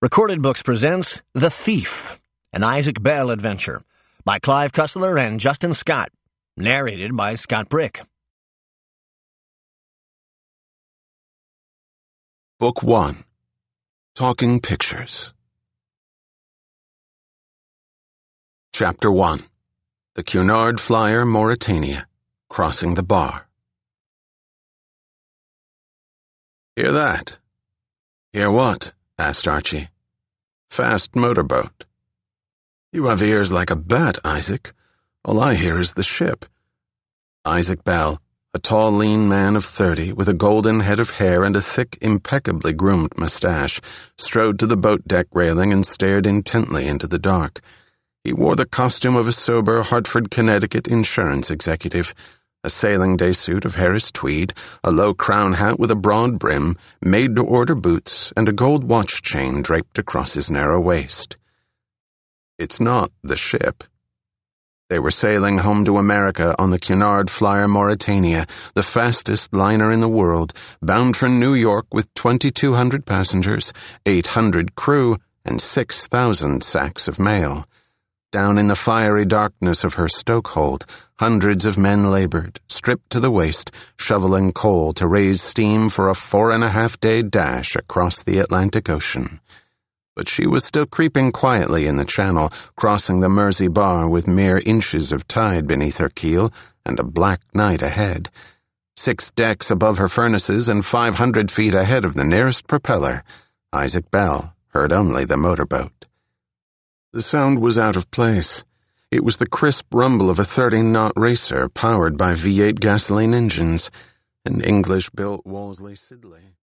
Recorded Books presents The Thief, an Isaac Bell adventure, by Clive Cussler and Justin Scott, narrated by Scott Brick. Book 1. Talking Pictures. Chapter 1. The Cunard Flyer, Mauritania, Crossing the Bar. Hear that? Hear what? Asked Archie. Fast motorboat. You have ears like a bat, Isaac. All I hear is the ship. Isaac Bell, a tall, lean man of 30, with a golden head of hair and a thick, impeccably groomed mustache, strode to the boat deck railing and stared intently into the dark. He wore the costume of a sober Hartford, Connecticut insurance executive, a sailing day suit of Harris tweed, a low crown hat with a broad brim, made-to-order boots, and a gold watch chain draped across his narrow waist. It's not the ship. They were sailing home to America on the Cunard Flyer, Mauritania, the fastest liner in the world, bound for New York with 2,200 passengers, 800 crew, and 6,000 sacks of mail. Down in the fiery darkness of her stokehold, hundreds of men labored, stripped to the waist, shoveling coal to raise steam for a 4.5-day dash across the Atlantic Ocean. But she was still creeping quietly in the channel, crossing the Mersey Bar with mere inches of tide beneath her keel and a black night ahead. 6 decks above her furnaces and 500 feet ahead of the nearest propeller, Isaac Bell heard only the motorboat. The sound was out of place. It was the crisp rumble of a 30-knot racer powered by V8 gasoline engines, an English-built Wolseley Siddeley.